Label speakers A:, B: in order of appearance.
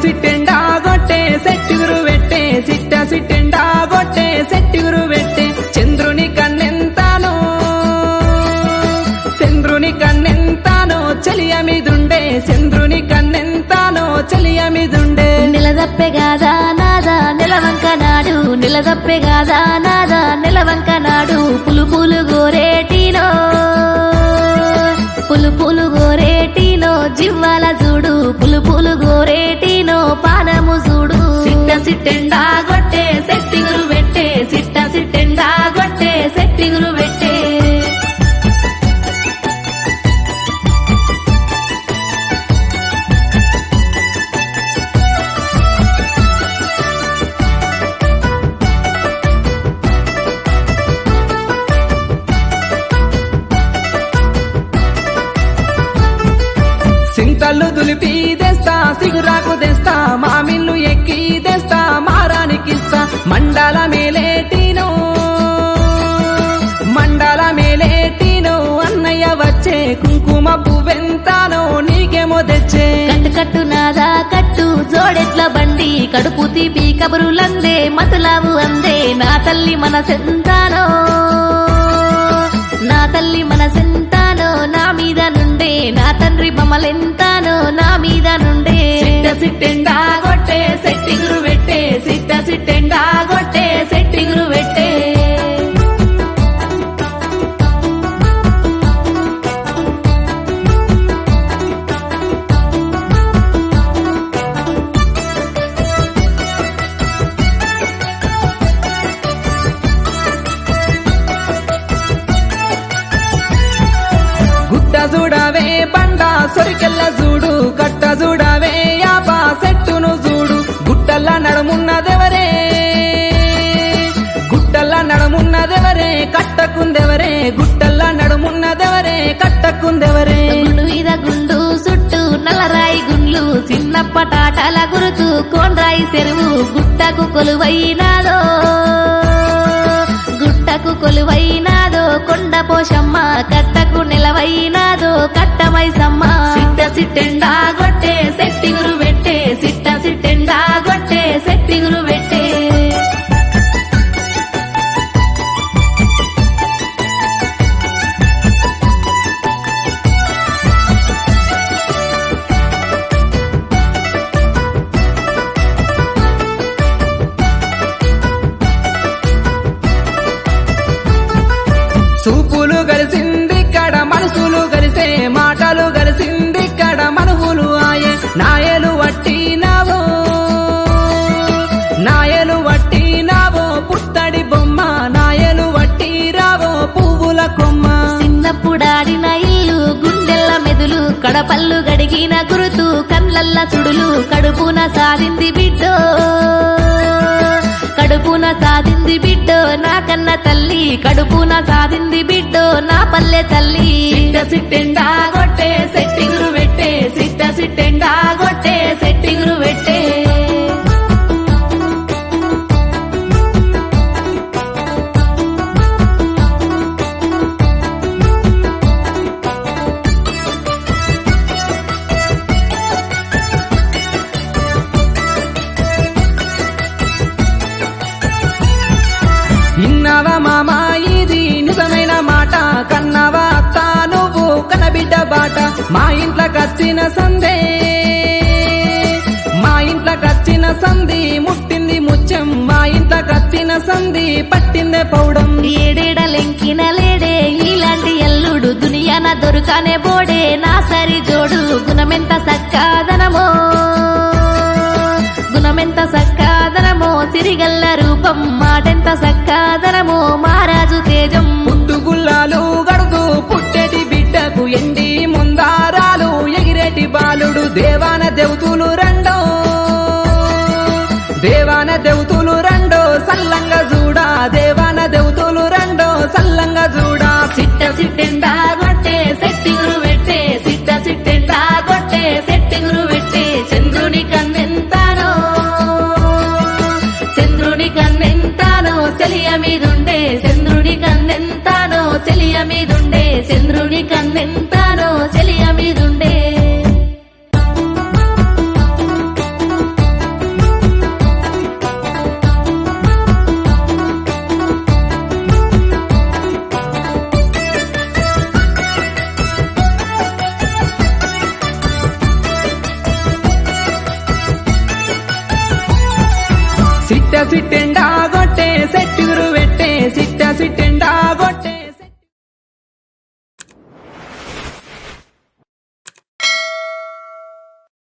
A: సిట్టెండా గొట్టే సెట్టిగురు పెట్టే సిట్ట సిట్టెండా గొట్టే సెట్టిగురు పెట్టే చంద్రుని కన్నెంతానో చంద్రుని కన్నెంతానో చలియ మీదుండే చంద్రుని కన్నెంతానో చలియ మీదుండే
B: నిలదప్పెగాదా నాదా నిలవంక నాడు నిలదప్పెగాదా నాదా నిలవంక నాడు పులు పులు గోరేటినో పులు పులు గోరేటినో జివ్వాల చూడు పులు పులు గోరేటినో పానము చూడు సిట్ట సిట్టెండా గొట్టే సెట్టిగురు పెట్టే సిట్ట సిట్టెండా గొట్టే సెట్టిగురు పెట్టే
A: సింతలు దులిపి తెస్తా సిగురాకు తెస్తా మామిళ్ళు ఎక్కి తెస్తా మారానికిస్తా మండల మేలేటినో మండల మేలేటినో అన్నయ్య వచ్చే కుంకుమ పువ్వెంతానో నీకేమో తెచ్చే
B: కట్టు కట్టు నాదా కట్టు జోడెట్ల బండి కడుపు తీపి కబురులందే మతులావు అందే నా తల్లి మనసెంతానో నా తల్లి మనసెంతానో నా మీద నుండే నా తండ్రి బొమ్మలెంతానో నా మీద నుండే సిట్ట సిట్టెండా గొట్టే సెట్టిగురు పెట్టే సిట్ట సిట్టెండా గొట్టే సెట్టిగురు పెట్టే
A: గుట్ట చూడవే బండ సొరికెల్ల చూడు కట్ట చూడవే యాపా సెట్టును చూడు గుట్టల్ల నడుమున్నదెవరే గుట్టల్ల నడుమున్నదెవరే కట్టకుందెవరే గుట్టల్ల నడుమున్నదెవరే కట్టకుందెవరే
B: గుండు మీద గుండు చుట్టూ నల్లరాయి గుండ్లు చిన్న పటాటాల గురుతు కోండ్రాయి చెరువు గుట్టకు కొలువైనాదో గుట్టకు కొలువైనాదో కొండ పోషమ్మ కట్టకు నిలవైనాదో కట్టమైసమ్మ సిట్ట సిట్టెండా గొట్టే సెట్టిగురు పెట్టే సిట్ట సిట్టెండా గొట్టే సెట్టిగురు పెట్టే
A: చూపులు కలిసింది ఇక్కడ మనసులు కలిసే మాటలు కలిసింది ఇక్కడ మనువులు ఆయే నాయలు వట్టినావో నాయలు వట్టినావో పుత్తడి బొమ్మ నాయలు వట్టిరావో పువ్వుల కొమ్మ
B: చిన్నప్పుడాడిన ఇల్లు గుండెల్ల మెదులు కడపల్లు గడిగిన గురుతు కళ్ళల్ల చుడులు కడుపున సాధింది బిడ్డో కడుపున సాధింది బిడ్డో నా కన్న తల్లి కడుపున సాధింది బిడ్డో నా పల్లె తల్లి సిట్ట సిట్టెండా గొట్టే సెట్టిగురు పెట్టే సిట్ట సిట్టెండా గొట్టే సెట్టిగురు పెట్టే
A: ఇన్నవా మామా ఇది నిజమైన మాట కన్నవా అత్త నువ్వు కనబిడ్డ బాట మా ఇంట్లోకొచ్చిన సందే మా ఇంట్లోకొచ్చిన సంధి ముట్టింది ముత్యం మా ఇంట్లోకొచ్చిన సంధి పట్టిందే పౌడం
B: ఏడేడలెంకిన లేడే ఇలాంటి ఎల్లుడు దునియాన దొరకనే బోడే నా సరి జోడు గుణమెంత సక్కాదనమో గుణమెంత సక్కాదనమో సిరిగల్ల రూపం మాటెంత సక్కాదనమో మహారాజు తేజం
A: పుట్టుగుల్లాలు గడుగు పుట్టెటి బిడ్డకు ఎండి ముందారాలు ఎగిరేటి బాలుడు దేవాన దేవతులు రెండో దేవాన దేవతులు రెండో సల్లంగా చూడా దేవాన దేవతులు రెండో సల్లంగా చూడా
B: సిట్ట సిట్టెండా గొట్టే సెట్టిగురు పెట్టే సిట్ట సిట్టెండా గొట్టే సెట్టిగురు పెట్టే చంద్రుని కన్నెంతానో చంద్రుని కన్నెంతానో చెలియ మీదుండే చంద్రుని కన్నెంతానో చెలియ మీదుండే చంద్రుని కన్నెంతానో చెలియ మీదుండే
A: సిట్టెండా గొట్టే సెట్టు